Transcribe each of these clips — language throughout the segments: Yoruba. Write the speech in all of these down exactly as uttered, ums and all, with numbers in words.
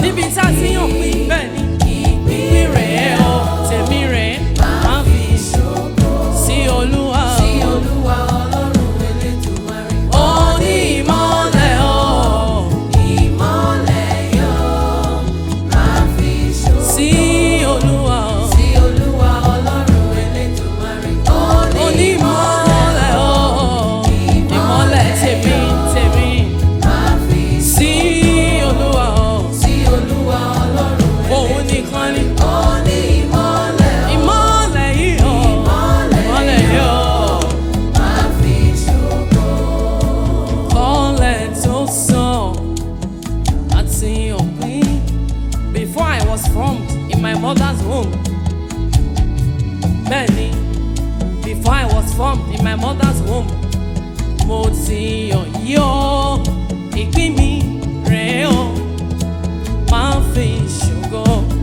níbi tá a ti yàn pín bẹ́ẹ̀ ni ìpín rẹ̀ o tèmi rẹ̀ máa fi ṣògo sí Olúwa sí Olúwa Ọlọ́run Elédùmarè. Ó ní ìmọ́lẹ̀ o ìmọ́lẹ̀ yóò máa fi ṣògo sí Olúwa sí Olúwa Ọlọ́run Elédùmarè. Ó ní ìmọ́lẹ̀ o ìmọ́lẹ̀ tèmi tèmi máa fi sí Olúwa sí Olúwa Ọlọ́run òun nìkan ni. Ó ní ìmọ́lẹ̀ ìmọ́lẹ̀ yìí o ìmọ́lẹ̀ yìí o máa fi ṣògo. Kọ́lẹ̀ tó sàn àti òpin. Before I was formed in my mother's womb. Bẹ́ẹ̀ni, before I was formed in my mother's womb. Mo ti yàn yí o, ìpín mi rèé o, máa fi ṣògo.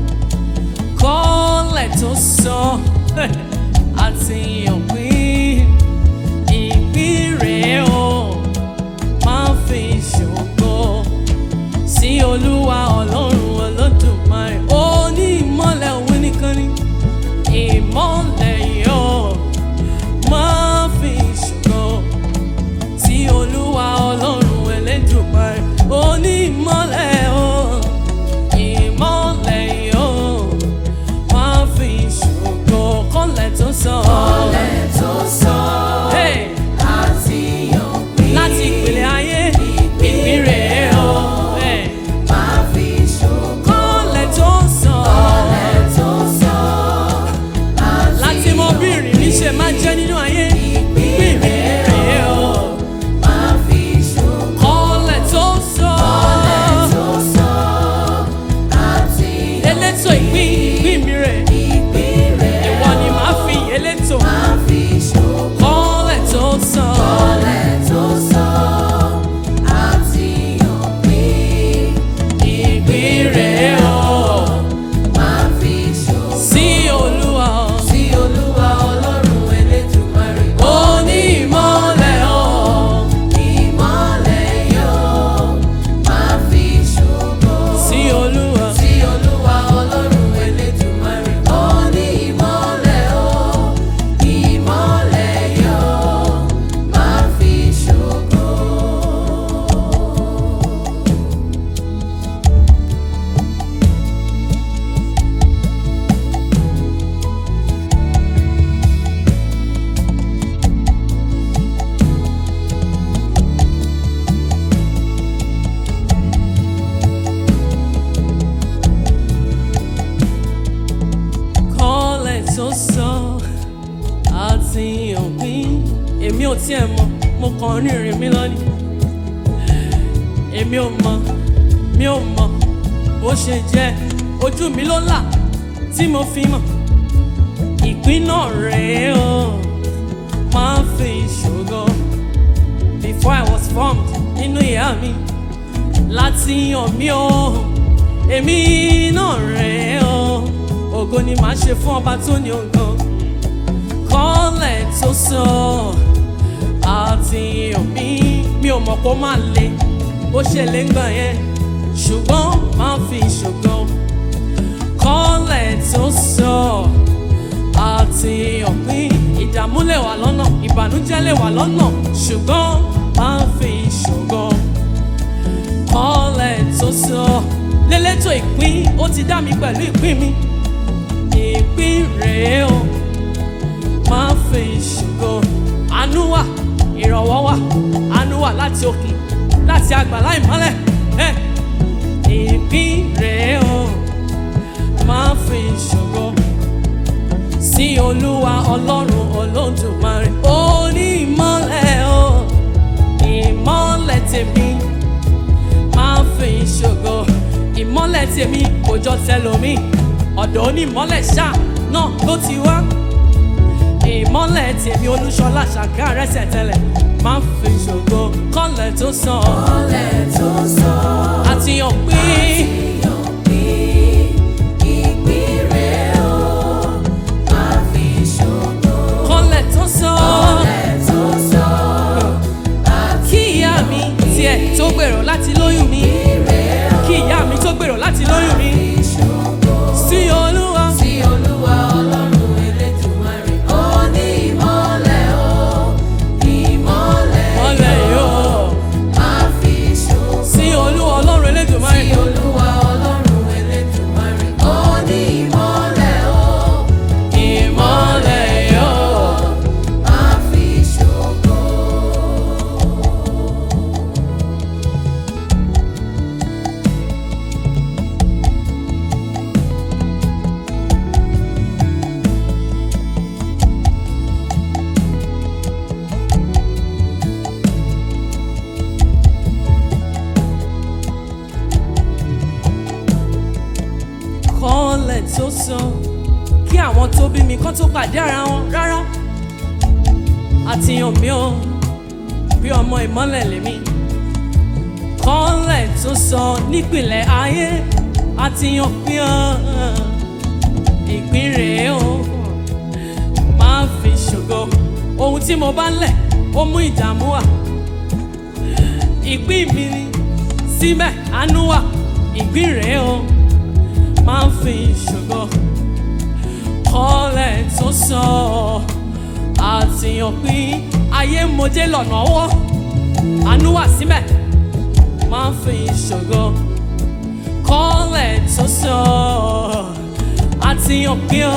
Kọ́lẹ̀ tó sàn àti òpin. Ìpín rèé o, máa fi ṣògo sí Olúwa Ọlọ́run Olódùmarè. Ó ní ìmọ́lẹ̀ òun nìkan ni. Ìmọ́lẹ̀ yóò máa fi ṣògo sí Olúwa Ọlọ́run Elédùmarè. Ó ní ìmọ́lẹ̀ o ìmọ́lẹ̀ yóò máa fi ṣògo. Kọ́lẹ̀ tó sàn kọ́lẹ̀ tó sàn hey. Àti òpin láti ìpìlẹ̀ ayé ìpín rèé o hey. Máa fi ṣògo. Kọ́lẹ̀ tó sàn kọ́lẹ̀ tó sàn láti mọ bí ìrìn ṣe máa jẹ́ nínú ayé ìpín rèé o. Máa fi ṣògo. Kọ́lẹ̀ tó sàn kọ́lẹ̀ tó sàn àti elétò ìpín ìpín mi rè ìwọ ni màá fi elétò. Máa fi ṣògo. Kọ́lẹ̀ tó sàn kọ́lẹ̀ tó sàn àti òpin ìpín rèé o. Máa fi ṣògo sí Olúwa sí Olúwa Ọlọ́run Elédùmarè. Ó ní ìmọ́lẹ̀ o ìmọ́lẹ̀ yóò máa fi ṣògo sí Olúwa sí Olúwa Ọlọ́run Elédùmarè. Ó ní ìmọ́lẹ̀ o ìmọ́lẹ̀ yóò máa fi ṣògo. Kọ́lẹ̀ tó sàn àti òpin. Èmi ò tiẹ̀ mọ̀, mo kàn ń rìnrìn mi lọ́nìí. Èmi ò mọ̀, mi ò mọ̀ bó ṣe jẹ́. Ojú mi ló là tí mo fi mọ̀. Ìpín náà rèé o, máa fi ṣògo. Before I was formed nínú ìyá mi láti yàn mí o. Èmi náà rèé o, ògo ni màá ṣe fún ọba tó ní ògo. Kọ́lẹ̀ tó sàn àti òmí. Mi ò mọ̀ kó máa le bó ṣe lè ń gbà yẹn, ṣùgbọ́n máa fi ṣògo. Kọ́lẹ̀ tó sàn àti òmí. Ìdààmú lè wà lọ́nà, ìbànújẹ́ lè wà lọ́nà, ṣùgbọ́n máa fi ṣògo. Kọ́lẹ̀ tó sàn lélétò ìpín. Ó ti dá mi pẹ̀lú ìpín mi. Ìpín rèé o, máa fi ṣògo. Àánú wà, ìrànwọ́ wà, àánú wà láti òkè, láti àgbàlá ìmọ́lẹ̀. Ẹ ìpín rèé o, máa fi ṣògo sí Olúwa Ọlọ́run Olódùmarè. Ó ní ìmọ́lẹ̀ o ìmọ́lẹ̀ tèmi máa fi ṣògo. Ìmọ́lẹ̀ tèmi kò jọ tẹlòmíì, ọ̀dọ̀ onímọ́lẹ̀ ṣáà náà ló ti wá. Ìmọ́lẹ̀ tèmi Olúṣọlá Ṣàkà rẹ́sẹ̀ tẹ́lẹ̀ máa fi ṣògo. Kọ́lẹ̀ tó sàn kọ́lẹ̀ tó sàn àti òpin. Ìpín rèé o, máa fi ṣògo. Kọ́lẹ̀ tó sàn kọ́lẹ̀ tó sàn kí ìyá mi tiẹ̀ tó gbèrò láti lóyún mi. Kí ìyá mi tó gbèrò láti lóyún tó sọ kí àwọn tó bí mi kán tó pàdé ara wọn rárá. Àtìyàn mi ò bí ọmọ ìmọ́lẹ̀ lèmi. Kọ́lẹ̀ tó sọ nípìnlẹ̀ ayé àtìyàn mi ò ìpín rèé o. Máa fi ṣògo ohun tí mo bá lẹ̀ ó mú ìdààmú wá. Ìpín mi ni síbẹ̀ àánú wà ìpín rèé o. Máa fi ṣògo kọ́lẹ̀ tó sọ àtìyàn pín ayé mojé lọ́nà ọwọ́ àánú wà síbẹ̀. Máa fi ṣògo kọ́lẹ̀ tó sọ àtìyàn pín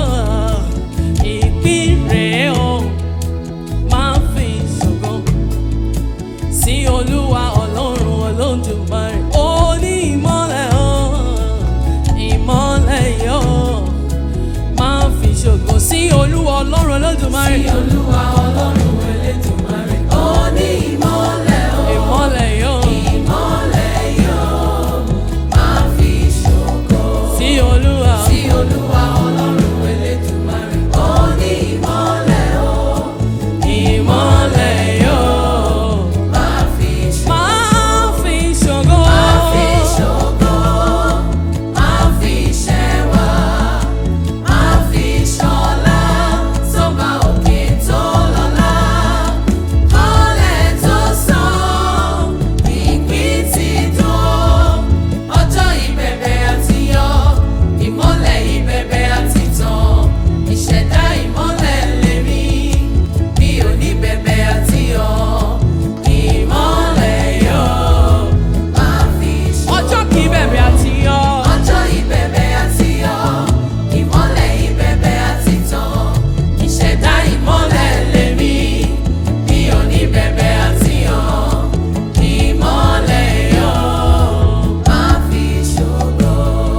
ìpín rèé o. Máa fi ṣògo sí Olúwa Ọlọ́run Olódùmarè. Ó ní ìmọ́lẹ̀ o ìmọ́lẹ̀ yóò. Máa fi ṣògo sí Olúwa Ọlọ́run Olódùmarè. Sí Olúwa Ọlọ́run Olódùmarè. Ó ní ìmọ́lẹ̀ o. Ìmọ́lẹ̀ yóò. Ìmọ́lẹ̀ yóò. Máa fi ṣògo Sí Olúwa. sí Olúwa Ọlọ́run Olódùmarè. Ó ní ìmọ́lẹ̀ o. Ìmọ́lẹ̀ yóò. Máa fi ṣògo. Máa fi ṣògo. Máa fi ṣògo. Máa fi ṣẹwà. Máa fi ṣọlá. Sọ́ba òkè tó lọ́lá. Kọ́lẹ̀ tó sàn. Ìpín ti dùn. Ọjọ́ ìbẹ̀bẹ̀ àti yọ. Ìmọ́lẹ̀ ìbẹ̀bẹ̀ àti tàn. Ìṣẹ̀dá ìmọ́lẹ̀ lèmi. Mi ò ní bẹ̀bẹ̀ àti yọ. Ìmọ́lẹ̀ yọ. Máa fi ṣògo. Ọjọ́ kì í bẹ̀rẹ̀ àti yọ. Ọjọ́ ìbẹ̀bẹ̀ àti yọ. Ìmọ́lẹ̀ ìbẹ̀bẹ̀ àti tàn. Ìṣẹ̀dá ìmọ́lẹ̀ lèmi. Mi ò ní bẹ̀bẹ̀ àti yọ. Ìmọ́lẹ̀ yọ. Máa fi ṣògo.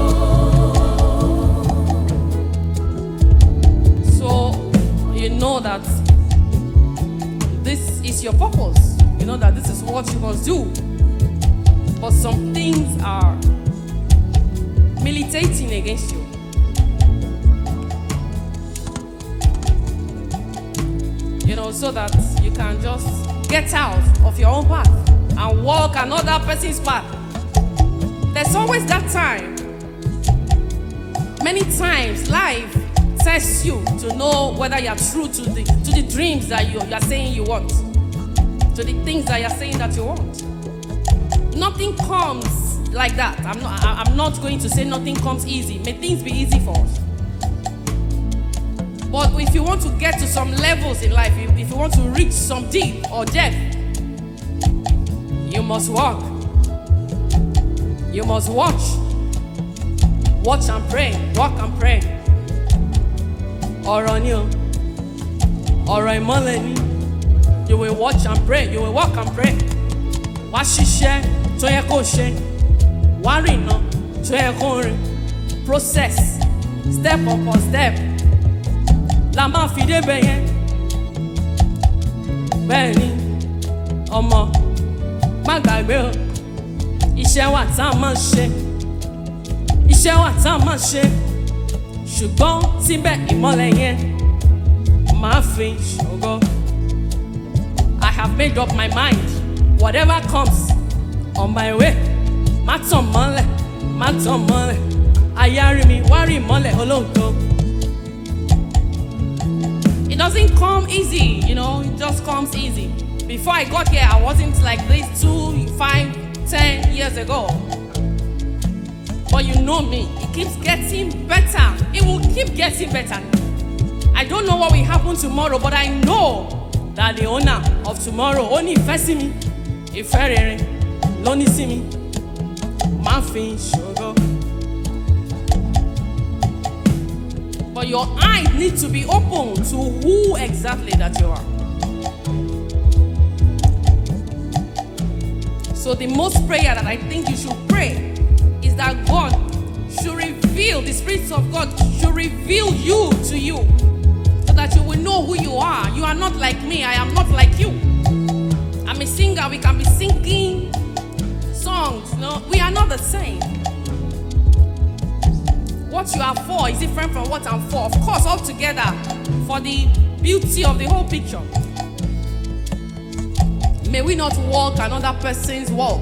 So you know that this is your purpose. You know that this is what you must do. But some things are militating against you. You know, so that you can just get out of your own path and walk another person's path. There's always that time. Many times life tests you to know whether you're true to the to the dreams that you, you're saying you want, to the things that you're saying that you want. Nothing comes like that. I'm not I- I'm not going to say nothing comes easy. May things be easy for us. But if you want to get to some levels in life, if, if you want to reach some deep or depth, you must walk. You must watch. Watch and pray. Walk and pray. Ọ̀rọ̀ ni o. Ọ̀rọ̀ ìmọ́lẹ̀ ni. You will watch and pray. You will walk and pray. Wá ṣiṣẹ́ tó yẹ kó ṣe. Wá rìnà tó yẹ kó rìn. Process step upon step la máa fi débẹ̀ yẹn. Bẹ́ẹ̀ ni ọmọ má gbàgbé o. Iṣẹ́ wà tá a máa ṣe. Iṣẹ́ wà tá a máa ṣe. Ṣùgbọ́n síbẹ̀ ìmọ́lẹ̀ yẹn máa fi ṣògo. I have made up my mind. Whatever comes on my way, má tàn mọ́lẹ̀, má tàn mọ́lẹ̀. Ayé rí mi, wá rí ìmọ́lẹ̀ olóòótọ́. It doesn't come easy, you know, it just comes easy. Before I got here, I wasn't like this two, five, ten years ago. But you know me, it keeps getting better. It will keep getting better. I don't know what will happen tomorrow, but I know that the owner of tomorrow only ìfẹ́ sí mi, ìfẹ́ rere ló ní sí mi. Máa fi ṣògo. But your eyes need to be open to who exactly that you are. So the most prayer that I think you should pray is that God should reveal, the Spirit of God should reveal you to you, so that you will know who you are. You are not like me, I am not like you. I'm a singer, we can be singing songs, no, we are not the same. What what you are for is different from what I'm for. Of course, all together for the beauty of the whole picture. May we not walk another person's walk.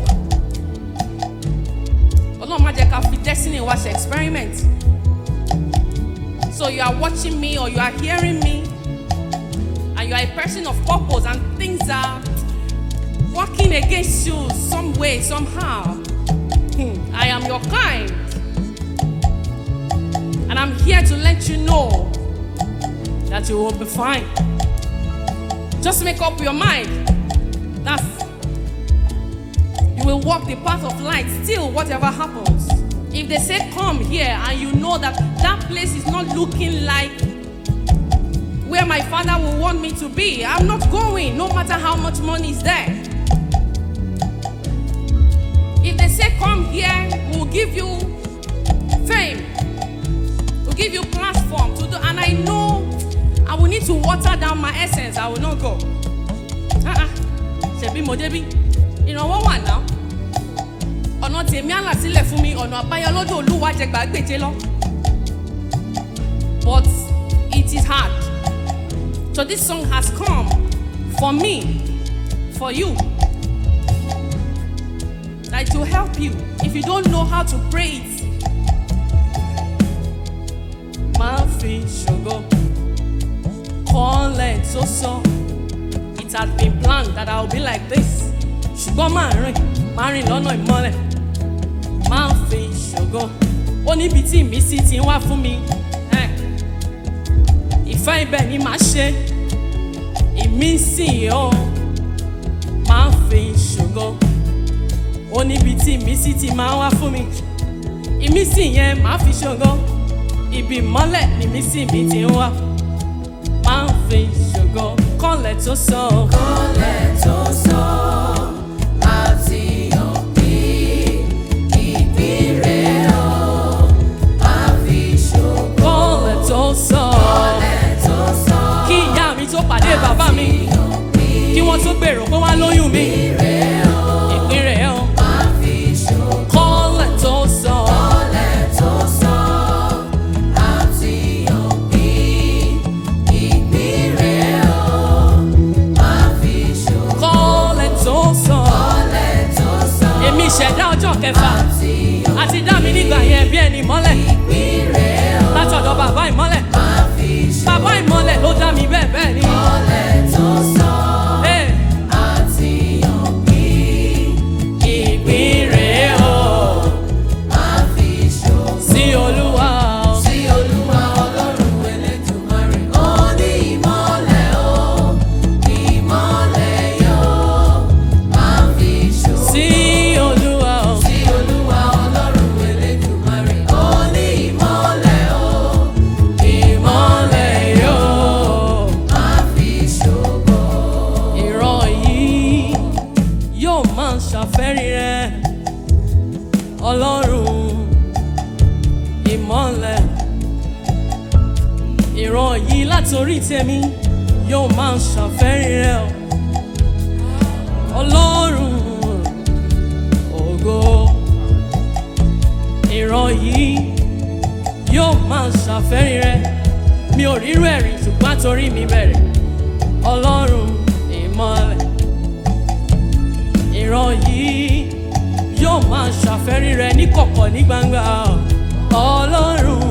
Ọlọ́run má jẹ́ ká fi destiny wa ṣe experiment. So you are watching me or you are hearing me and you are a person of purpose and things are working against you some way, somehow. Hmm. I am your kind. And I'm here to let you know that you will be fine. Just make up your mind. That's, you will walk the path of light still whatever happens. If they say come here and you know that that place is not looking like where my father will want me to be, I'm not going no matter how much money is there. If they say come here, we'll give you fame, we'll give you platform to do, and I know I will need to water down my essence, I will not go. Uh-uh. Ṣebí mo débí, ìrànwọ́ wà náà. Ọ̀nà tèmi àlà sílẹ̀ fún mi, ọ̀nà àbáyọ lọ́dọ̀ Olúwa jẹ gbàgbéje lọ. But it is hard. So this song has come for me, for you. Like to help you. If you don't know how to pray it, máa fi ṣògo kọ́lẹ̀ tó sọ. It has been planned that I will be like this. Ṣùgbọ́n máa rìn, máa rìn lọ́nà ìmọ́lẹ̀. Máa fi ṣògo. Ó níbi tí ìmísí ti ń wá fún mi. Ìfẹ́ ibẹ̀ ni màá ṣe. Ìmísí o. Máa fi ṣògo. Ó níbi tí ìmísí ti máa wá fún mi. Ìmísí yẹn máa fi ṣògo. Ibi ìmọ́lẹ̀ ni ìmísí mi ti ń wá. Máa fi ṣògo. Kọ́lẹ̀ tó sọ. Kọ́lẹ̀ tó sọ. Àti òbí ìpín rẹ̀ o. Máa fi ṣògo. Kọ́lẹ̀ tó sọ. Kọ́lẹ̀ tó sọ. Kí ìyá mi tó pàdé bàbá mi. Kí wọ́n tó gbèrò pé wọ́n á lóyún mi. Ìpín rẹ̀ o. Máa fi ṣògo. Kọ́lẹ̀ tó sọ. Kọ́lẹ̀ tó sọ. Àti òbí ìpín rẹ̀ o. Máa fi ṣògo. Kọ́lẹ̀ tó sọ. Kọ́lẹ̀ tó sọ. Èmi ìṣẹ̀dá ọjọ́ kẹfà. Àti Àti dá mi nígbà yẹn bí ẹni mọ́lẹ̀. ìpín rẹ̀ o. Látọ̀dọ̀ bàbá ìmọ́lẹ̀. Máa fi ṣògo. Bàbá ìmọ́lẹ̀ ló dá mi bẹ́ẹ̀ bẹ́ẹ̀ ni. Kọ́lẹ̀ tó sọ. Hey. Àti òbí Ìpín rẹ̀ o. máa fi ṣògo. Sí Olúwa o. Sí Olúwa Ọlọ́run Elédùmarè. Ó ní ìmọ́lẹ̀ o, ìmọ́lẹ̀ yóò máa fi ṣògo. Sí Olúwa o. Sí Olúwa Ọlọ́run Elédùmarè. Ó ní ìmọ́lẹ̀ o, Ìmọ́lẹ̀ yóò. máa fi ṣògo. Ìran yìí yóò máa ṣàfẹ́rí rẹ̀. Ọlọ́run ìmọ́lẹ̀. Ìran yìí látorí tèmi yóò máa ṣàfẹ́rí rẹ̀. Ọlọ́run ògo. Ìran yìí yóò máa ṣàfẹ́rí rẹ̀. Mi ò rírú ẹ̀rí ṣùgbọ́n torí mi bẹ̀rẹ̀. Ọlọ́run ìmọ́lẹ̀. Ìran yìí yóò máa ṣàfẹ́rí rẹ̀ ní kọ̀kọ̀ ní gbangba. Ọlọ́run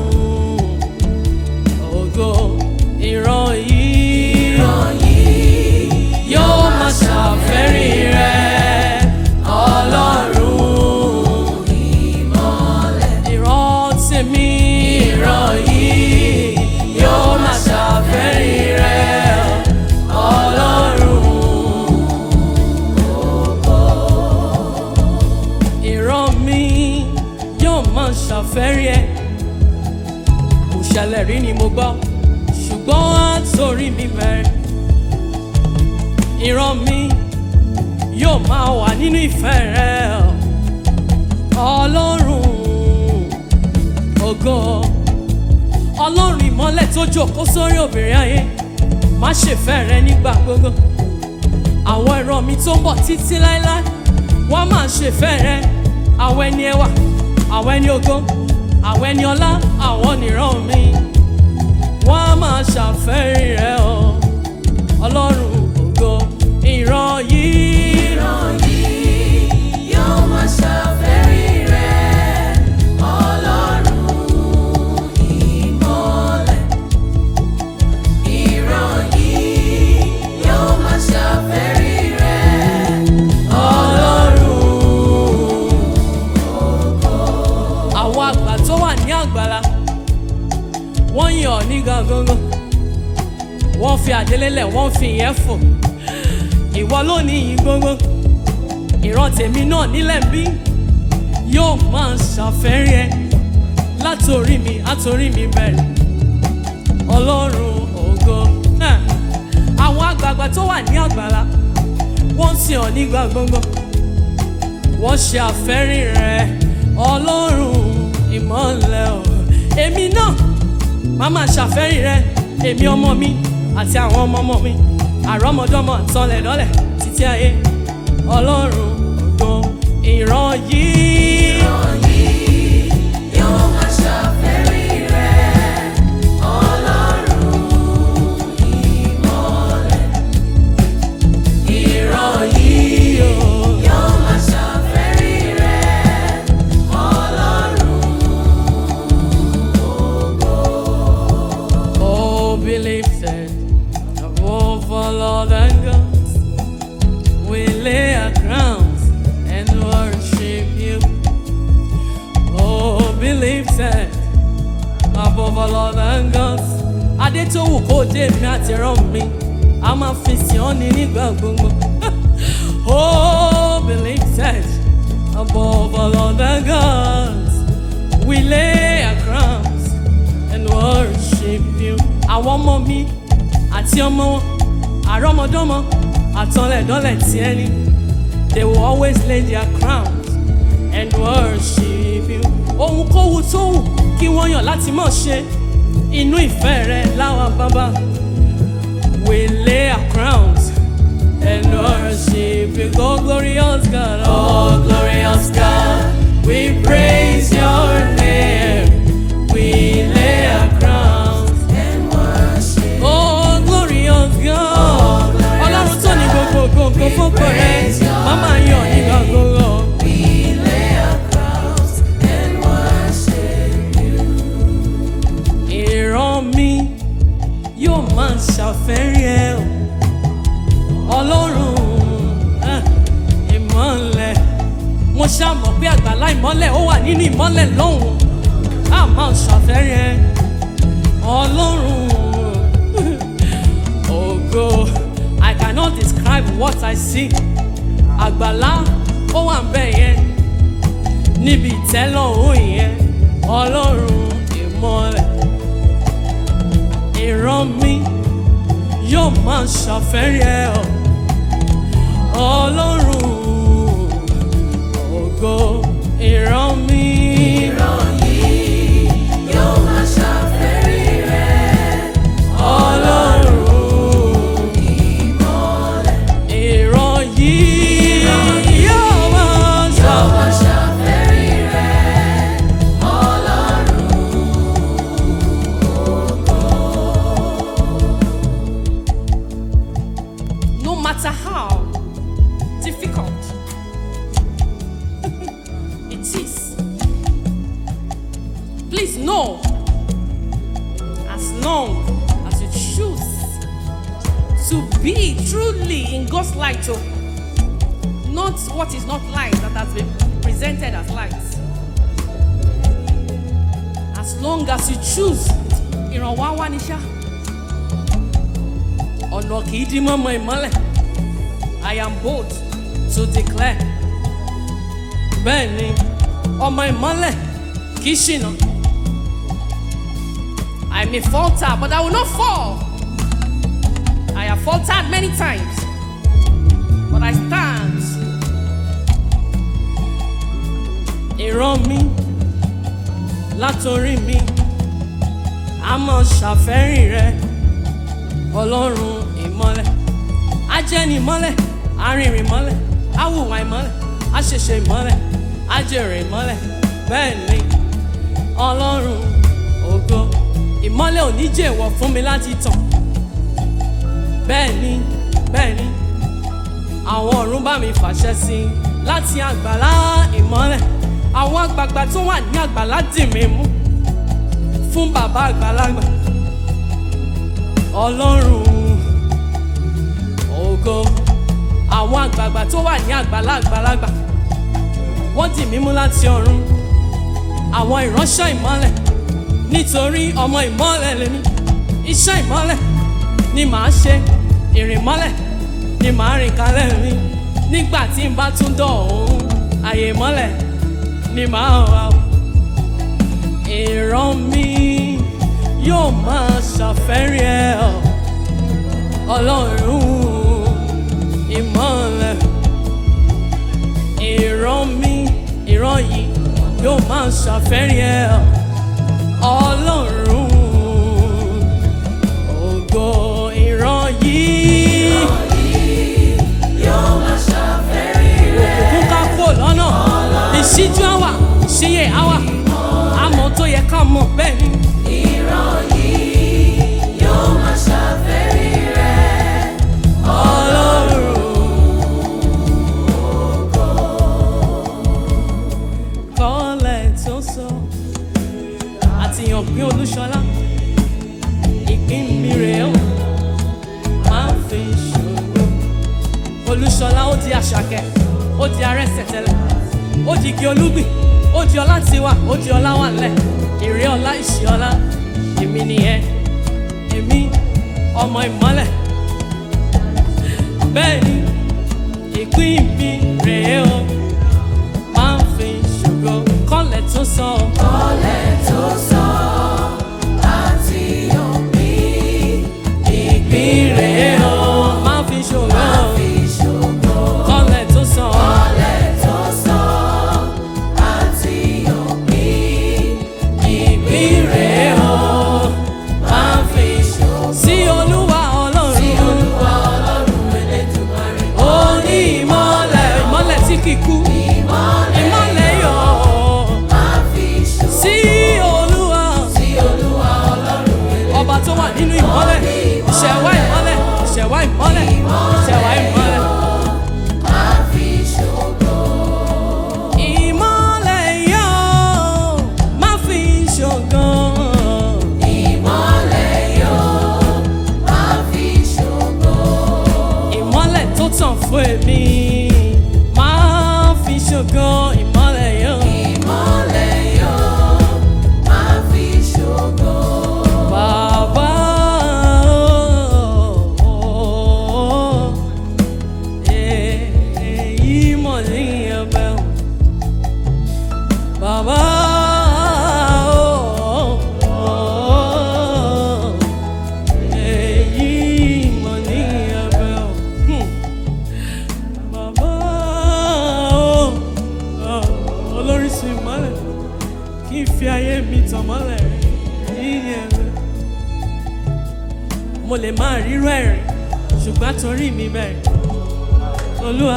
ògo. Ìran yìí Ìran yìí yóò máa ṣàfẹ́rí rẹ̀. Ọlọ́run ìmọ́lẹ̀. ìran tèmi. Ìran yìí yóò máa ṣàfẹ́rí rẹ̀. Ọlọ́run ìran mi yóò máa ṣàfẹ́rí ẹ̀. Kò ṣẹlẹ̀ rí ni mo gbọ́, ṣùgbọ́n àtòrí mi bẹ̀rẹ̀. Ìran mi yóò máa wà nínú ìfẹ́ rẹ̀. Ọlọ́run ògo. Ọlọ́run ìmọ́lẹ̀ tó jókòó sórí obìnrin ayé. Má ṣèfẹ́ rẹ nígbà gbogbo. Àwọn ìran mi tó ń bọ̀ títí láéláé, wọ́n máa ṣèfẹ́ rẹ. Àwọn ẹni ẹwà, àwọn ẹni ògo, àwọn ẹni ọlá àwọn nìran mi wọ́n á máa ṣàfẹ́rí rẹ̀ o ọlọ́run ògo ìran yìí. ìran yìí yóò máa ṣàfẹ́rí rẹ̀ ọlọ́run ìmọ́lẹ̀. ìran yìí yóò máa ṣàfẹ́rí rẹ̀ ọlọ́run ògo. àwọn àgbà tó wà ní àgbàlá wọ́n yàn ọ́ ní gangan wọ́n fi àdélélẹ̀ wọ́n fi ìyẹn fò ìwọ ló ní yìí gbogbo ìran tèmi náà nílẹ̀ bí yóò máa ṣàfẹ́rí ẹ látòrí mi àtòrí mi bẹ̀rẹ̀ ọlọ́run ògo. Náà, àwọn àgbààgbà tó wà ní àgbàlá wọ́n sìn ọ́ nígbà gbogbo wọ́n ṣe àfẹ́rí rẹ ọlọ́run ìmọ́lẹ̀ o. èmi náà máa máa ṣàfẹ́rí rẹ èmi ọmọ mi àti àwọn ọmọ ọmọ mi àrọ́mọdọ́mọ àtọlẹ̀dọ́lẹ̀ títí ayé ọlọ́run ògo ìran yìí. ìran yìí yóò máa ṣàfẹ́rí rẹ̀ ọlọ́run ìmọ́lẹ̀. ìran yìí yóò máa ṣàfẹ́rí rẹ̀ ọlọ́run ògo. Oh, be lifted above all other gods. We lay our crowns and worship you. Oh, be lifted above all other gods. Adé tó wù kó dé mi àti rán mi, a máa fi sìn ọ́ ní nígbà gbogbo. Oh, be lifted above all other gods. We lay our crowns and worship you. Àwọn ọmọ mi àti ọmọ wọn àrọ́mọdọ́mọ àtọlẹ̀dọ́lẹ̀ tí ẹni they will always lay their crowns and worship you. Ohunkóhun tó wù kí wọ́n yàn láti mọ̀ ṣe inú ìfẹ́ rẹ láwa bàbá. We lay our crowns and worship you. Oh glorious God, oh glorious God, we praise your name. We lay our crowns and worship. oh glorious God, ọlọ́run tó ní gbogbo gbogbo fọ́pọ̀ rẹ̀ màmá yàn nígbà gbogbo. We lay our crowns and worship you. ìran mi yóò máa ṣàfẹ́rí ẹ o ọlọ́run ah, ìmọ́lẹ̀ mo ṣàmọ̀ pé àgbàlá ìmọ́lẹ̀ ó wà nínú ìmọ́lẹ̀ lọ́hùn á máa ṣàfẹ́rí ẹ ọlọ́run ògo. I cannot describe what I see. Àgbàlá ó wà ń bẹ̀ yẹn níbi ìtẹ́lọ́rùn yẹn ọlọ́run ìmọ́lẹ̀. ìran mi yóò máa ṣàfẹ́rí ẹ o ọlọ́run ògo ìran mi. ìran yìí yóò máa ṣàfẹ́rí rẹ̀ ọlọ́run ìmọ́lẹ̀. ìran yìí yóò máa yóò máa ṣàfẹ́rí. ṣàfẹ́rí rẹ̀ ọlọ́run ògo. No matter how difficult it is, please know, as long as you choose to be truly in God's light, oh, not what is not light that has been presented as light. As long as you choose, ìrànwọ́ wá ní ṣá. Ọ̀nà kì í dí mọ́mọ́ ìmọ́lẹ̀. I am bold to declare. Bẹ́ẹ̀ ni, ọmọ ìmọ́lẹ̀ kì í ṣìnà. I may falter, but I will not fall. I have faltered many times, but I stand. Ìran mi látòrí mi, a máa ṣàfẹ́rí rẹ, ọlọ́run ìmọ́lẹ̀. Ajẹ́ni ìmọ́lẹ̀, arìnrìn ìmọ́lẹ̀, awùwà ìmọ́lẹ̀, aṣẹ̀ṣẹ̀ ìmọ́lẹ̀, ajẹ̀rẹ̀ ìmọ́lẹ̀. Bẹ́ẹ̀ ni, ọlọ́run. ìmọ́lẹ̀ ò ní jẹ́ èèwọ̀ fún mi láti tàn. Bẹ́ẹ̀ ni bẹ́ẹ̀ ni àwọn ọ̀run bá mi fàṣẹ sí i láti àgbàlá ìmọ́lẹ̀. Àwọn àgbààgbà tó wà ní àgbàlá dì mí mú fún bàbá àgbàlagbà. Ọlọ́run ògo. Àwọn àgbààgbà tó wà ní àgbàlá àgbàlagbà wọ́n dì mí mú láti ọ̀run. Àwọn ìránṣẹ́ ìmọ́lẹ̀, nítorí ọmọ ìmọ́lẹ̀ lèmi. Iṣẹ́ ìmọ́lẹ̀ ni màá ṣe, ìrìn ìmọ́lẹ̀ ni màá rìn kalẹ̀ mi. Nígbà tí n bá tún dọ̀hún, àyè ìmọ́lẹ̀ ni màá wà. Ìran mi yóò máa ṣàfẹ́rí ẹ Ọlọ́run ìmọ́lẹ̀. Ìran mi, ìran yìí yóò máa ṣàfẹ́rí ẹ Ọlọ́run ògo. Ìran yìí yóò máa ṣàfẹ́rí rẹ̀. Òkùnkùn ká kó lọ́nà, ìṣíjú àwà, ìṣíyè àwà, àmọ́ tó yẹ ká mọ̀ bẹ́ẹ̀ ni. Ìran yìí yóò máa ṣàfẹ́rí rẹ̀. Ọlọ́run ògo. Kọ́lẹ̀ tó sọ àtìyàn pín Olúṣọlá. Ìpín mi rèé o, máa ń fi ṣòro. Olúṣọlá ó di Àṣàkẹ́, ó di Arẹ́sẹ̀tẹ̀lẹ̀, ó di igi olúgbìn, ó di ọlá tiwa, ó di ọlá wà lẹ̀. Èrè ọlá ìṣì ọlá, èmi nìyẹn, èmi ọmọ ìmọ́lẹ̀. Bẹ́ẹ̀ ni ìpín mi rèé o, máa ń fi ṣògo. Kọ́lẹ̀ tó sọ Kọ́lẹ̀ tó sọ àti òbí ìpín rèé rẹ̀ o, máa ń fi ṣògo. máa fi ṣògo. Kọ́lẹ̀ tó sọ Kọ́lẹ̀ tó sọ àti òbí ìpín rẹ̀ máa ń fi ṣògo. sí Olúwa Ọlọ́run. Sí Olúwa Ọlọ́run Elédùmarè. Ó ní ìmọ́lẹ̀, ìmọ́lẹ̀ tí kì í kú. Ìmọ́lẹ̀ Ìmọ́lẹ̀ yọ̀ máa fi ṣògo. sí Olúwa. Sí Olúwa Ọlọ́run Ọba tó wà nínú ìmọ́lẹ̀, ìṣẹ̀wá ìmọ́lẹ̀, ìṣẹ̀wá ìmọ́lẹ̀, ìṣẹ̀wá ìmọ́lẹ̀. máa fi ṣògo. Ìmọ́lẹ̀ yọ̀ máa fi ṣògo. Ìmọ́lẹ̀ yóò máa fi ṣògo. Ìmọ́lẹ̀ tó tàn fún èmi máa fi ṣògo. Ìmọ́lẹ̀ yọ̀. Ìmọ́lẹ̀ yóò máa fi ṣògo. Bàbá o, èyí mọ̀ ní ẹ̀bẹ̀ o. Bàbá o, èyí mọ̀ ní ẹ̀bẹ̀ o. Hmm. Bàbá o, olórísun ìmọ́lẹ̀ kí n fi ayé mi tàn mọ́lẹ̀ yíyẹ rẹ̀. Mo lè máa rírú ẹ̀rín ṣùgbọ́n torí mi bẹ̀rẹ̀. Olúwa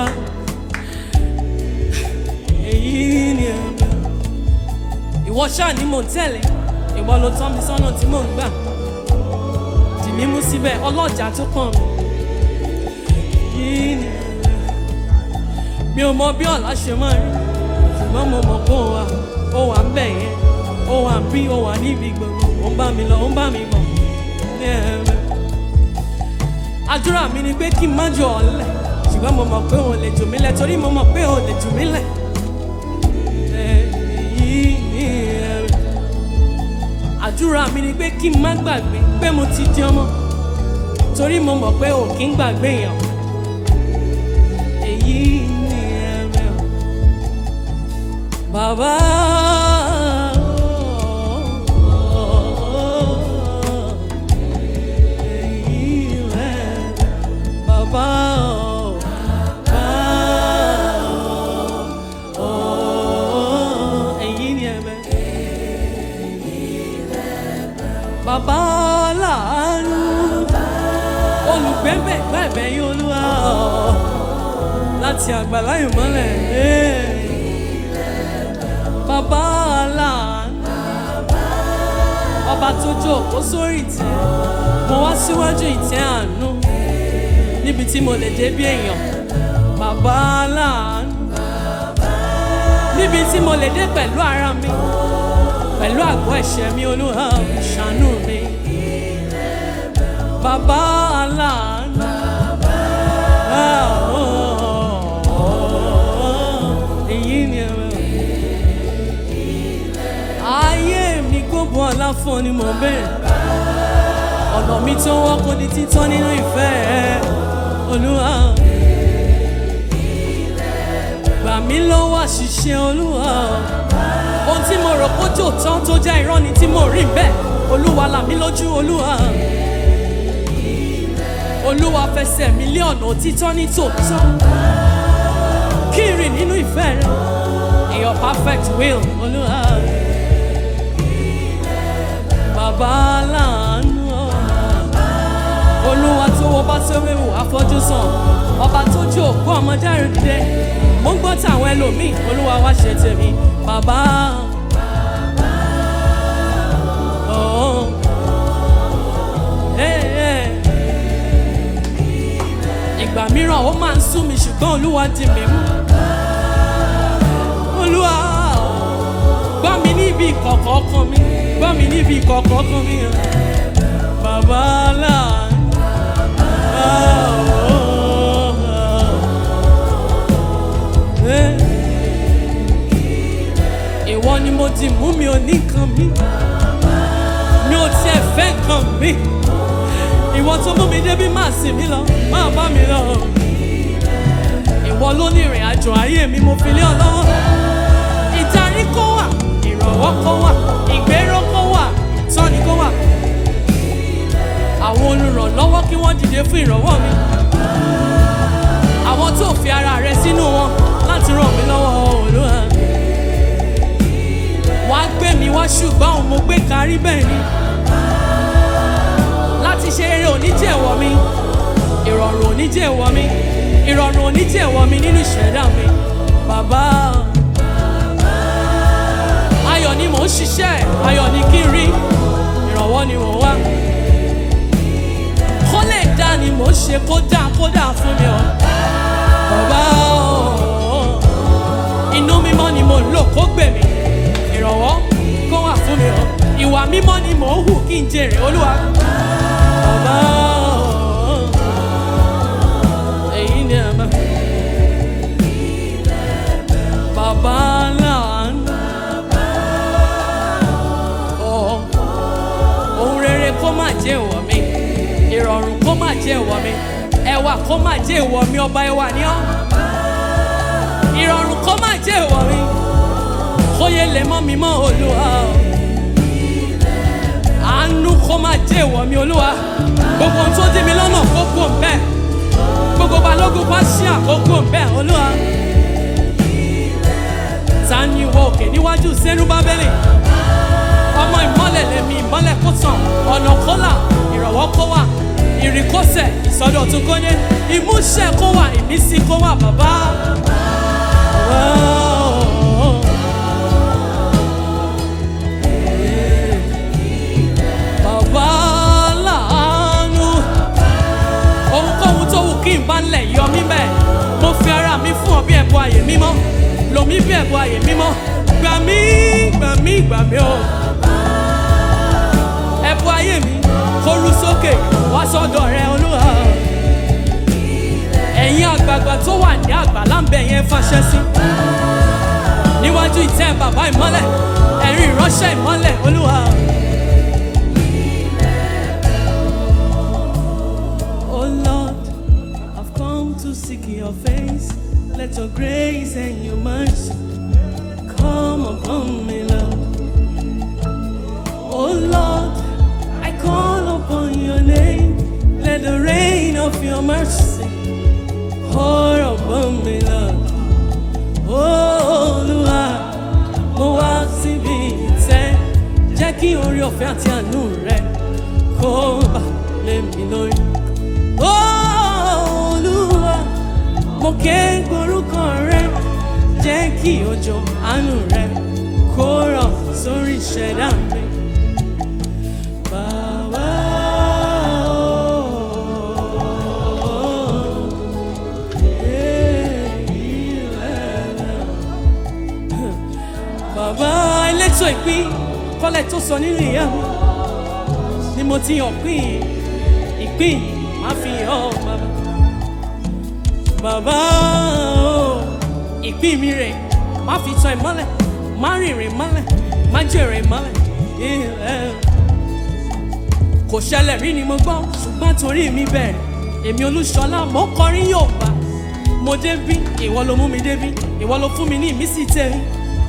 èyí ni ẹ̀bẹ̀. Ìwọ ṣáà ni mò ń tẹ̀lé, ìwọ ló tọ́ mi sọ́nà tí mò ń gbà. Dì mí mú síbẹ̀ ọlọ́jà tó pọ̀n mi. Yìí ni ẹ̀bẹ̀. Mi ò mọ bí ọ̀la ṣe máa rí ṣùgbọ́n mo mọ̀ pé ó wà ó wà ń bẹ̀ yẹn, ó wà ń bí, ó wà níbi gbogbo, ó ń bá mi lọ, ó ń bá mi bọ̀. Ní ẹ̀bẹ̀. Àdúrà mi ni pé kí n má jọ ọ̀lẹ ṣùgbọ́n mo mọ̀ pé òun lè jù mí lẹ̀ torí mo mọ̀ pé òun lè jù mí lẹ̀. Èyí ni ẹ̀rù. Àdúrà mi ni pé kí n má gbàgbé pé mo ti di ọmọ torí mo mọ̀ pé ò kí ń gbàgbé èèyàn. Èyí ni ẹ̀rù. Bàbá èyí rẹ̀. Bàbá bàbá láàánú olùgbẹ́bẹ̀ gbẹ̀bẹ̀ yín Olúwa láti àgbàlá ìmọ́lẹ̀. Bàbá láàánú ọba tó jókòó sórí ìtẹ́, mo wá síwájú ìtẹ́ àánú níbi tí mo lè dé bí èèyàn. Bàbá aláàánú, níbi tí mo lè dé pẹ̀lú ara mi, pẹ̀lú àgọ́ ẹ̀ṣẹ̀ mi, Olúwa ṣàánú mi. Bàbá aláàánú, ah, oh, oh, oh, èyí ni ẹ̀rọ. Ayé mi gbogbo ọlá fún ọ ni mo bẹ̀rẹ̀. Ọ̀nà mi tó wọ́n kò ní títọ́ nínú ìfẹ́ ẹ, Olúwa. Gbà mí lọ́wọ́ àṣìṣe, Olúwa. Ohun tí mo rò kó jò tán tó jẹ́ irọ́ ni tí mo rí bẹ́ẹ̀, Olúwa là mí lójú, Olúwa. Olúwa fẹsẹ̀ mi lé ọ̀nà òtítọ́ ní tòótọ́, kí n rìn nínú ìfẹ́ rẹ, in your perfect will, Olúwa. Bàbá aláàánú, Olúwa tó wo bá tó wéwu afọ́jú sàn, ọba tó jí òkú ọmọ dárí dìde. Mo ń gbọ́ tàwọn ẹlòmíì, Olúwa wá ṣe tèmi. Bàbá, oh, hey, hey. Ìgbà mìíràn ó máa ń sú mi ṣùgbọ́n Olúwa dì mí mú. Olúwa, gbọ́ mi níbi ìkọ̀kọ̀ ọkàn mi, gbọ́ mi níbi ìkọ̀kọ̀ ọkàn mi. Bàbá aláàánú, ìwọ ni mo ti mú, mi ò ní nǹkan mi, mi ò tiẹ̀ fẹ́ nǹkan mi. Ìwọ tó mú mi débi máa sìn mí lọ, máa bá mi lọ. Ìwọ ló ní ìrìn àjò ayé mi, mo fi lé ọ lọ́wọ́. Ìdarí kó wà, ìrànwọ́ kó wà, ìgbéró kó wà, ìtọ́ni kó wà. Àwọn olùrànlọ́wọ́ kí wọ́n dìde fún ìrànwọ́ mi. Àwọn tó fi ara rẹ sínú wọn láti ràn mí lọ́wọ́, Olúwa. Wá gbé mi wá ṣùgbọ́n òun mo gbé kárí bẹ́ẹ̀ ni. Láti ṣe eré oníjẹ̀wọ̀ mi, ìrọ̀rùn oníjẹ̀wọ̀ mi, ìrọ̀rùn oníjẹ̀wọ̀ mi nínú ìṣẹ̀dá mi. Bàbá, ayọ̀ ni mò ń ṣiṣẹ́, ayọ̀ ni kí n rí, ìrànwọ́ ni mò ń wá. Kó lè dá ni mò ń ṣe, kó dá kó dá fún mi o. Bàbá, inú mímọ́ ni mo ń lò kó gbè mí, ìrànwọ́ kó wà fún mi o. Ìwà mímọ́ ni mò ń hù kí n jèrè, Olúwa. Bàbá, èyí ni ẹ̀ mọ́. Bàbá aláàánú, ohun rere kó má jẹ́ ìwọ̀ mi, ìrọ̀rùn kó má jẹ́ ìwọ̀ mi, ẹwà kó má jẹ́ ìwọ̀ mi, ọba ẹwà ni ọ́. Ìrọ̀rùn kó má jẹ́ ìwọ̀ mi, kóyè lè mọ́ mi mọ́, Olúwa. Àánú kó má jẹ́ ìwọ̀ mi, Olúwa. Gbogbo ohun tó dí mi lọ́nà kó kú òǹbẹ́, gbogbo balógun bá ṣí àkókò òǹbẹ́, Olúwa. Ta ni ìwọ òkè níwájú Sẹ́rúbábélì? Ọmọ ìmọ́lẹ̀ lèmi, ìmọ́lẹ̀ kó tàn, ọ̀nà kó là, ìrànwọ́ kó wà, ìrìnkọ́sẹ̀, ìsọdọ̀tun kó dé, ìmúṣẹ kó wà, ìmísí kó wà, bàbá. Bàbá láàánú, ohunkóhun tó wù kí n bá ń lẹ̀ yọ mí bẹ́ẹ̀, mo fi ara mi fún ọ bí ẹ̀bùn ààyè mímọ́, lò mí bí ẹ̀bùn ààyè mímọ́. Gbà mí, gbà mí, gbà mí o. Ẹ̀bùn ayé mi kó rú sókè wá sọ́dọ̀ rẹ, Olúwa. Ẹ̀yin àgbààgbà tó wà ní àgbàlá ń bẹ yẹn fàṣẹ sí. Níwájú ìtẹ́ bàbá ìmọ́lẹ̀, ẹ̀rín ìránṣẹ́ ìmọ́lẹ̀, Olúwa. Oh Lord, I've come to seek your face. Let your grace and your mercy come upon me, Lord. Oh Lord, I call upon your name. Let the rain of your mercy pour upon me, Lord. Oh Olúwa, mo wá síbi ìtẹ́, jẹ́ kí oore ọ̀fẹ́ àti àánú rẹ kó bà lé mi lórí. Oh Olúwa, mo ké gbórúkọ rẹ, jẹ́ kí òjò àánú rẹ kó rọ̀ sórí ìṣẹ̀dá mi. sọ ìpín kọ́lẹ̀ tó sọ nínú ìyá mi ni mo ti hàn pín ìpín má fi hàn bàbá. Bàbá o ìpín mi rè má fi tan ìmọ́lẹ̀ má rìnrìn mọ́lẹ̀ má jèrè mọ́lẹ̀ ilẹ̀. Kò ṣẹlẹ̀ rí ni mo gbọ́ ṣùgbọ́n torí mi bẹ̀rẹ̀ èmi Olúṣọlá mo kọrin Yorùbá mo débí ìwọ ló mú mi débí ìwọ ló fún mi ní ìmísí tèmi.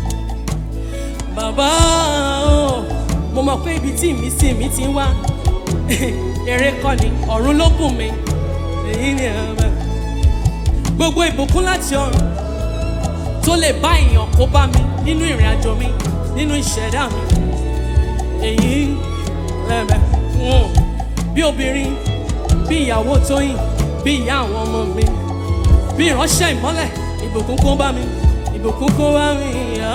Bàbá o mo mọ̀ pé ibi tí ìmísí mi ti ń wá eré kọ́ ni ọ̀run ló bùn mi èyí ni ẹ̀rọ gbogbo ìbùkún láti ọ̀run tó lè bá èèyàn kó bá mi nínú ìrìn àjò mi nínú ìṣẹ̀dá mi èyí lẹ́mẹ̀ bí obìnrin bí ìyàwó Tóyìn bí ìyá àwọn ọmọ mi bí ìránṣẹ́ ìmọ́lẹ̀ ìbùkún kó bá mi ìbùkún kó bá mi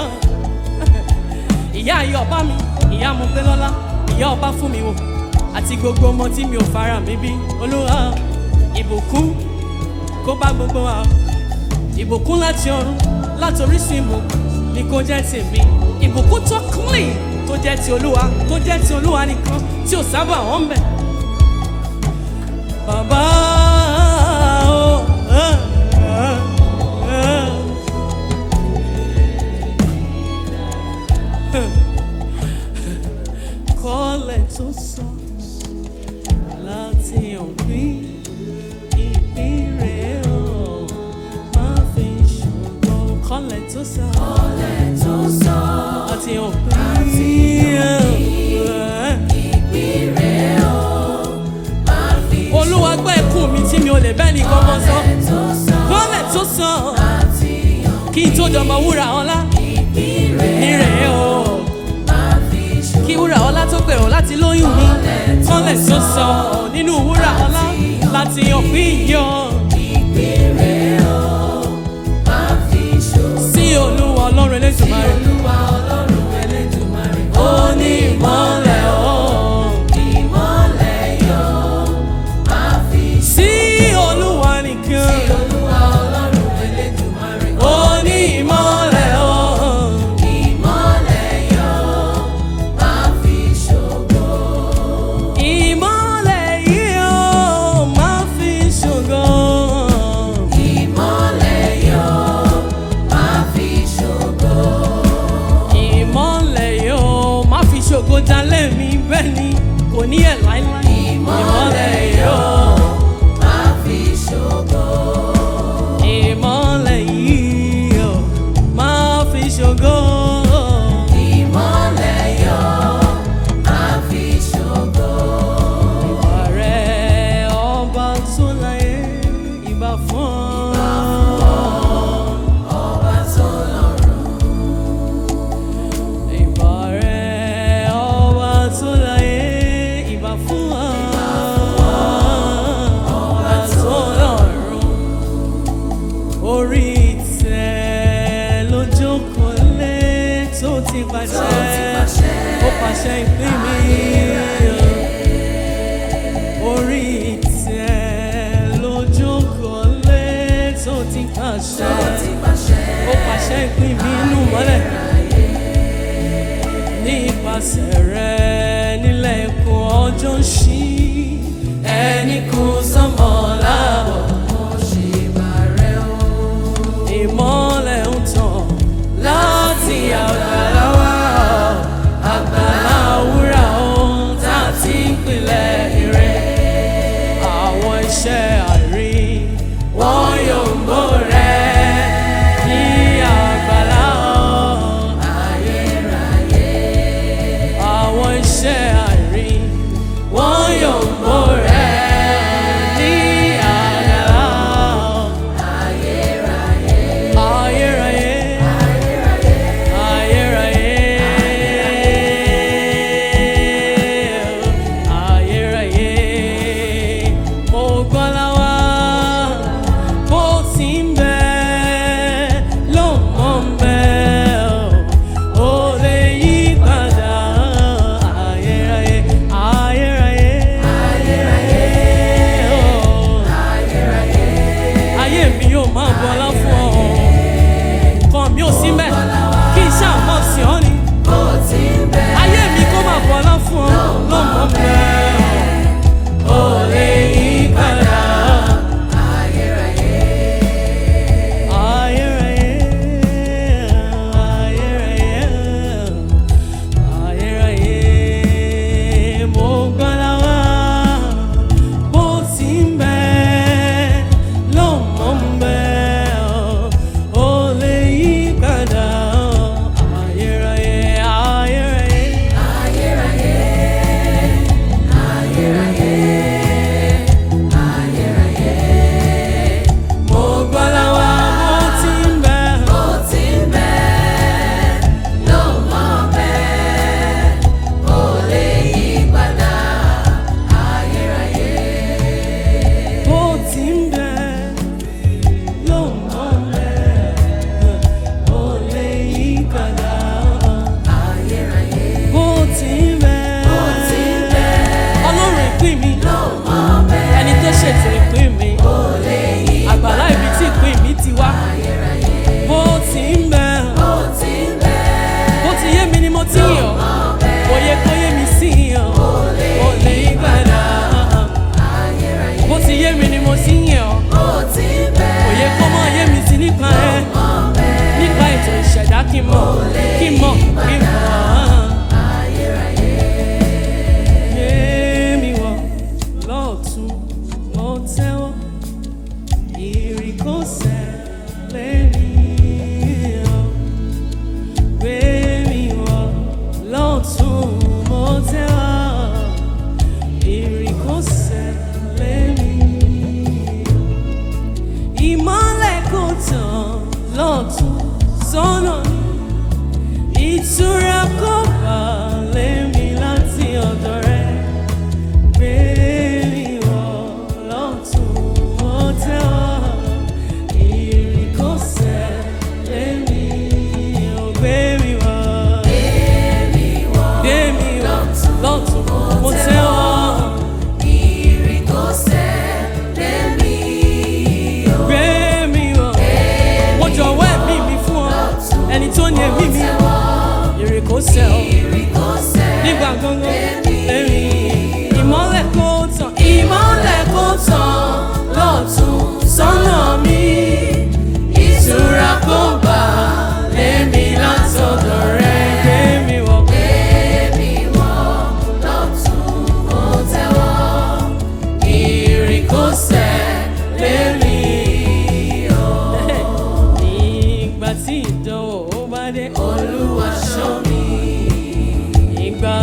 ìyá ayé ọba mi ìyá mo pé lọ́lá ìyá ọba fún mi wò àti gbogbo ọmọ tí mi ò fara mi bí Olúwa ìbùkún kó bá gbogbo wa ìbùkún láti ọ̀run láti orísun ìbùkún ni kó jẹ́ tèmi ìbùkún tó clean tó jẹ́ ti Olúwa tó jẹ́ ti Olúwa nìkan tí ò sábà wọ́n bẹ̀. Bàbá o kọ́lẹ̀ tó sọ láti ọ̀gbìn ìpín rẹ̀ o máa fi ṣògo kọ́lẹ̀ tó sọ kọ́lẹ̀ tó sọ láti ọ̀gbìn ìpín rẹ̀ o máa fi ṣògo. Olúwa gbọ́ ẹkún mi tí mi ò lè bẹ́ẹ̀ ní gbọ́ngàn sọ kọ́lẹ̀ tó sọ kí n tó dọ̀mọ̀ wúrà ọlá ìpín ní rẹ̀ rẹ̀ o máa fi ṣògo. kí wúrà ọlá tó gbèrò láti lóyún mi kọ́lẹ̀ tó sọ nínú wúrà ọlá láti ọ̀pìn yọ ìpín rẹ̀ o máa fi ṣògo. sí Olúwa Ọlọ́run Elédùmarè Olúwa Ọlọ́run Elédùmarè ó ní ìmọ́lẹ̀ o ìmọ́lẹ̀ yọ máa fi ṣògo. sí Olúwa nìkan Olúwa Ọlọ́run Elédùmarè ó ní ìmọ́lẹ̀ o ìmọ́lẹ̀ yọ máa fi ṣògo. ìmọ́lẹ̀ yìí ó máa fi ṣògo Ìmọ́lẹ̀ yọ máa fi ṣògo. ìmọ́lẹ̀ yìí ó máa fi ṣògo jalè mi bẹ́ẹ̀ ni kò ní ẹ̀ láíláí Ìmọ́lẹ̀ yọ máa fi ṣògo. ìmọ́lẹ̀ yìí ó máa fi ṣògo. Ìmọ́lẹ̀ yọ máa fi ṣògo. Ààrẹ ọba tó láyé ìbà fún ọ. Ọba tó lọ́run. Ìbà rẹ̀ ọba tó láyé ìbà fún ọ. Ọba tó lọ́run. Orí ìtẹ́ ló jókòó lé tó ti pàṣẹ. Ó pàṣẹ ìpín mi. Orí ìtẹ́ ló jókòó lé tó ti pàṣẹ. Ti pàṣẹ. Ó pàṣẹ ìpín mi inú mọ́lẹ̀. Nípasẹ̀ rẹ̀ nílẹ̀ ẹ̀kọ́ ọjọ́ ń ṣí. Ẹni kú sánmọ̀ láàbọ̀. Mo ṣe bàrẹ̀ o. Ìmọ́lẹ̀ ń tàn láti àgbàlá wá. Àgbàlá wúrà ohun tá a ti ń pilẹ̀ ire. Àwọn iṣẹ́ àrí wọn yóò ń bò rẹ̀ ní àgbàlá Ayérayé. àwọn iṣẹ́ àrí wọn yóò ń bò rẹ̀ ní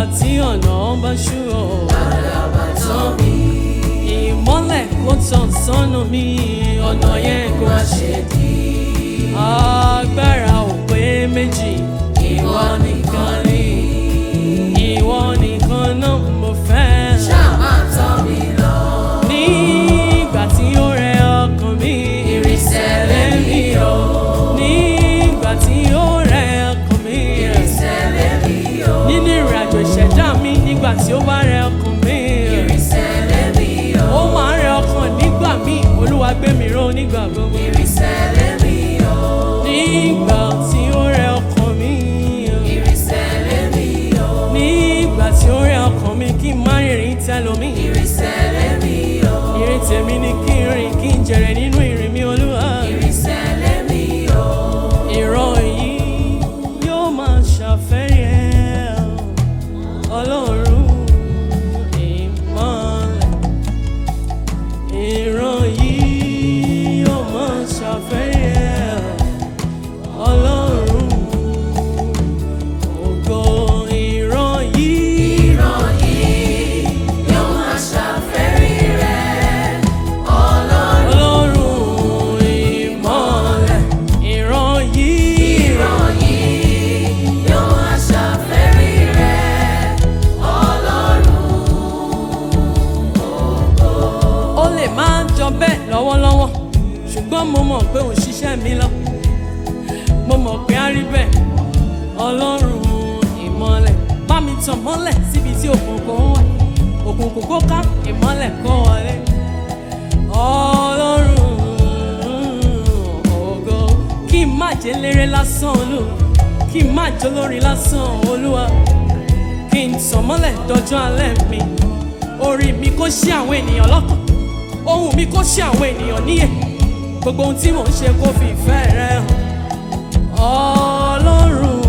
tí ọ̀nà bá ṣú o. àdàbà tán mi. Ìmọ́lẹ̀ kó tàn sọ́nà mi, ọ̀nà yẹn kó má ṣe dí. agbára ò pé méjì, ìwọ nìkan ni. ìwọ nìkan náà mo fẹ́. ṣáà máa tọ́ mi lọ. Nígbà tí ó rẹ ọkàn mi, ìrìnsẹ̀ lẹ́mí o. nígbà tí ó rẹ ọkàn mi, ìrìnsẹ̀ lẹ́mí o. nínú ìrìnàjò ìṣẹ̀dá mi, nígbà tí ó bá rẹ ọkàn mi, ìrìnsẹ̀ lẹ́mí o. ó máa ń rẹ ọkàn nígbà míì, Olúwa gbé mi ró nígbà gbogbo. ìrìnsẹ̀ lẹ́mí o. Nígbà tí ó rẹ ọkàn mi, ìrìnsẹ̀ lẹ́mí o. nígbà tí ó rẹ ọkàn mi, kí n má rìnrìn tẹlòmíì. ìrìnsẹ̀ lẹ́mí o. Ìrìn tèmi ni kí n rìn, kí n jèrè nínú ìrìn mi, Olúwa. ìrìnsẹ̀ lẹ́mí o. Ìran yìí yóò máa ṣàfẹ́rí ẹ, Ọlọ́run ìmọ́lẹ̀. Ìran yìí yóò máa ṣàfẹ́rí ẹ, Ọlọ́run ògo. Ìran yìí, ìran yìí yóò máa ṣàfẹ́rí rẹ̀, Ọlọ́run. Ọlọ́run ìmọ́lẹ̀. Ìran yìí, ìran yìí yóò máa ṣàfẹ́rí rẹ̀, Ọlọ́run. ó lè máa jọ bẹ́ẹ̀ lọ́wọ́lọ́wọ́, ṣùgbọ́n mo mọ̀ pé òun ṣiṣẹ́ mi lọ. Mo mọ̀ pé á rí bẹ́ẹ̀. Ọlọ́run ìmọ́lẹ̀, bá mi tàn mọ́lẹ̀ síbi tí òkùnkùn wà. Òkùnkùn kó ká, ìmọ́lẹ̀ kó wọlé. Ọlọ́run ògo, kí n má jẹ́ eléré lásán, Olúwa. Kí n má jẹ́ olórin lásán, Olúwa. Kí n tàn mọ́lẹ̀ dọjọ́ alẹ́ mi. Orí mi kó ṣí àwọn ènìyàn lọ́kàn, ohùn mi kó ṣí àwọn ènìyàn níyè. Gbogbo ohun tí mò ń ṣe kó fi ìfẹ́ rẹ hàn. Ọlọ́run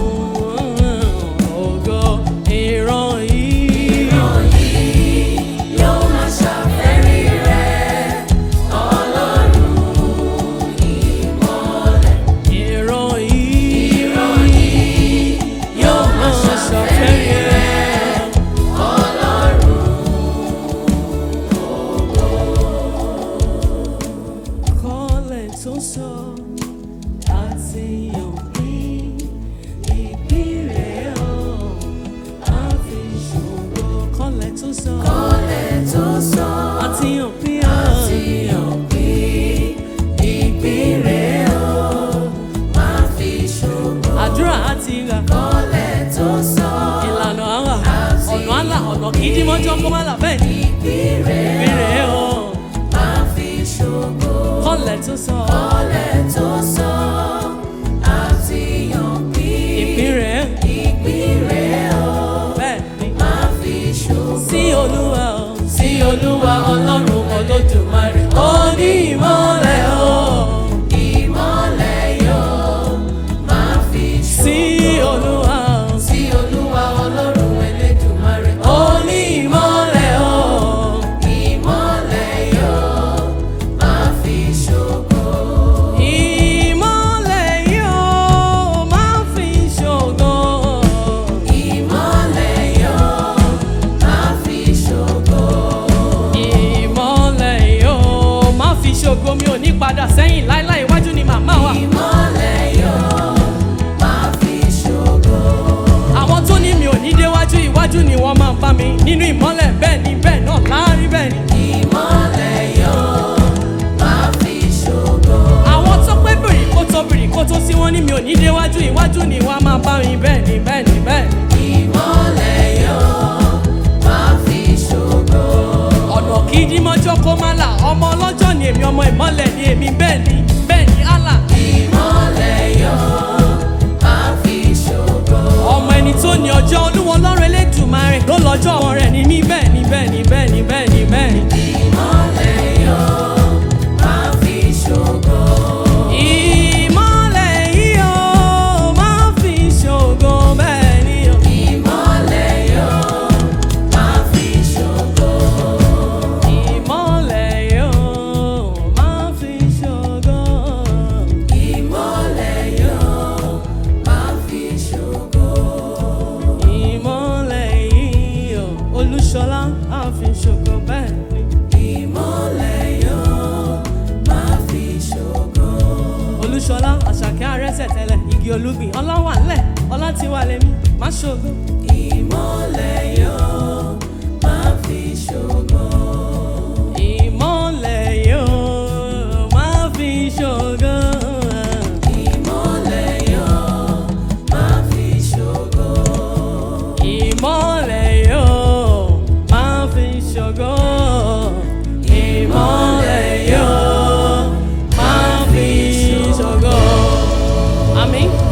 ògo, ìran yìí, ìran yìí yóò máa ṣàfẹ́rí rẹ̀, Ọlọ́run ìmọ́lẹ̀. ìran yìí, ìran yìí yóò máa ṣàfẹ́rí rẹ̀, Ọlọ́run. kọ́lẹ̀ tó sọ àti òpin ìpínlẹ̀ ọ̀ á fi ṣògo. Kọ́lẹ̀ tó sọ Kọ́lẹ̀ tó sọ àti òpin àti ọ̀. òpin ìbírẹ̀ o, máa fi ṣògo. Àdúrà àti ìgbà, Kọ́lẹ̀ tó sọ ìlànà àwà, ọ̀nà àlà, ọ̀nà kìdí mọ́jọ́ kó má là bẹ́ẹ̀ ni. ìbírẹ̀ Ìpínlẹ̀ ọ̀, máa fi ṣògo. kọ́lẹ̀ tó sọ Kọ́lẹ̀ tó sọ àti òpin ìpínlẹ̀ ìbírẹ̀ o, bẹ́ẹ̀ ni. máa fi ṣògo. Sí Olúwa o, Sí Olúwa Ọlọ́run Olódùmarè, ó ní ìmọ́lẹ̀ o, ìmọ́lẹ̀ yóò máa fi sí ṣògo. Olúwa o, Sí Olúwa Ọlọ́run Elédùmarè, ó ní ìmọ́lẹ̀ o, ìmọ́lẹ̀ yóò máa fi ṣògo. ìmọ́lẹ̀ yóò máa fi ṣògo. Ìmọ́lẹ̀ yóò máa fi ṣògo. Ìmọ́lẹ̀ yóò máa fi ṣògo. Mi ò ní padà sẹ́yìn láíláí, iwájú ni màmá wa. Ìmọ́lẹ̀ yóò máa fi ṣògo. Àwọn tó ní mi ò ní déwájú, iwájú ni wọ́n máa bá mi. Nínú ìmọ́lẹ̀ bẹ́ẹ̀ ni bẹ́ẹ̀ náà láàárín bẹ́ẹ̀ ni. Ìmọ́lẹ̀ yóò máa fi ṣògo. Àwọn tó pé bìrì kó tó bìrì kó tó sí wọn ní mi ò ní déwájú, iwájú ni wọ́n máa bá mi. Bẹ́ẹ̀ ni bẹ́ẹ̀ ni bẹ́ẹ̀ ni. Ìmọ́lẹ̀ yóò máa fi ṣògo. Ọ̀nà kì í dí mọ́jọ́ kó má là. Ọmọ ọlọ́jọ́ ni èmi, ọmọ ìmọ́lẹ̀ ni èmi. Bẹ́ẹ̀ ni bẹ́ẹ̀ ni Allah. Ìmọ́lẹ̀ yóò máa fi ṣògo. Ọmọ ẹni tó ní ọjọ́, Olúwa Ọlọ́run Elédùmarè ló lọ́jọ́ ọmọ rẹ̀ ní mí. Bẹ́ẹ̀ ni bẹ́ẹ̀ ni bẹ́ẹ̀ ni bẹ́ẹ̀ ni bẹ́ẹ̀ ni. Ìmọ́lẹ̀ yóò máa fi ṣògo. Ìmọ́lẹ̀ yìí ó máa fi ṣògo. Bẹ́ẹ̀ ni o. Ìmọ́lẹ̀ yóò máa fi ṣògo. Ìmọ́lẹ̀ yóò máa fi Olúṣọlá á fi ṣògo bẹ́ẹ̀ ni. Ìmọ́lẹ̀ yóò máa fi ṣògo. Olúṣọlá Àṣàkẹ́ arẹ́sẹ̀ tẹ́lẹ̀ igi olúgbìn ọlá wà ńlẹ̀ ọlá ti wà lẹ́mí má ṣògo. Ìmọ́lẹ̀ yóò máa fi ṣògo. Ìmọ́lẹ̀ yóò máa fi ṣògo. Ìmọ́lẹ̀ yóò máa fi ṣògo. Ìmọ́lẹ̀ yóò máa fi ṣògo. Ìmọ́lẹ̀ yóò máa fi ṣògo. Àmín.